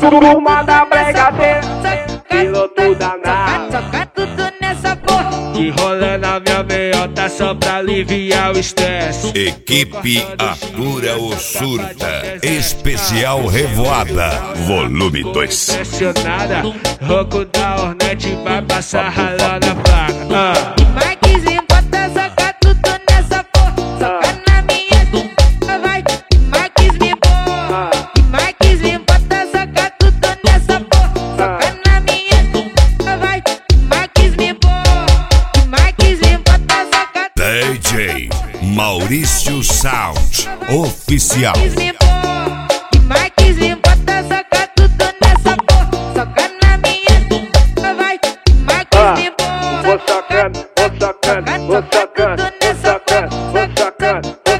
turma da brigadeira, piloto danado. Soca tudo nessa porra. Que rola na minha meiota só pra aliviar o estresse. Equipe Atura ou Surta, especial Revoada, volume 2. Pressionada, rouco da Hornet vai passar ralando a placa. Marquezinho bota, soca tudo nessa porra. Soca na minha bunda, vai. Marquezinho porra. Marquezinho bota, soca tudo nessa porra. Soca na minha bunda, vai. Marquezinho porra. Marquezinho bota, soca DJ Maurício Sound, oficial. Marquezinho bota, soca tudo nessa porra. Soca na minha bunda, vai. Marquezinho porra. Vou sacando, vou sacando, vou sacando, vou sacando, vou sacando, vou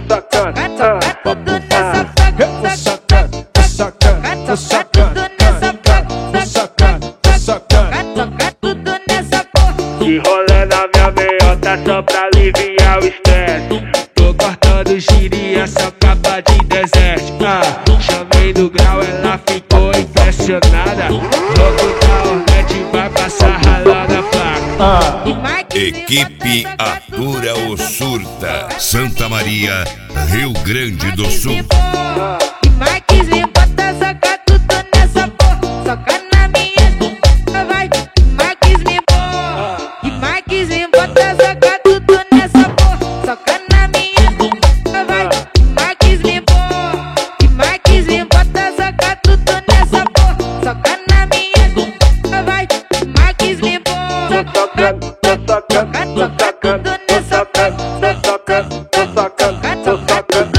sacando. Que rola na minha meiota só pra aliviar o estresse. Tô cortando giria, só capa de deserto. Chamei do grau, ela ficou impressionada. Louco da Hornet vai passar ralando a placa. Equipe Atura ou Surta, Santa Maria, Rio Grande do Sul. Marquezinho bota, soca tudo nessa porra. Soca na minha bunda, vai. Marquezinho porra. Marquezinho bota, soca tudo nessa porra. Soca na minha bunda, vai. Marquezinho porra. Marquezinho bota, soca tudo nessa porra. Soca na minha bunda, vai. Marquezinho porra. Tô sacando, tô sacando, tô sacando, tô sacando, tô sacando, tô sacando, tô sacando.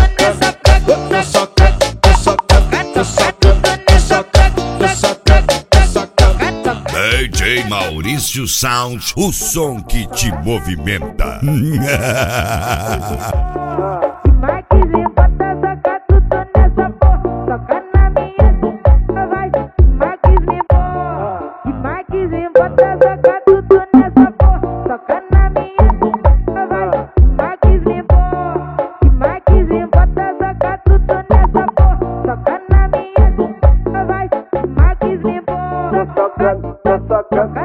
DJ Maurício Sound, o som que te movimenta. Marquezinho bota, soca tudo nessa porra. Soca na minha bunda, vai. Marquezinho porra. Marquezinho bota, soca tudo nessa porra. Soca na minha bunda, vai. Marquezinho porra. Marquezinho bota, soca tudo nessa porra. Soca na minha bunda, vai. Marquezinho porra. Tô sacando, tô sacando.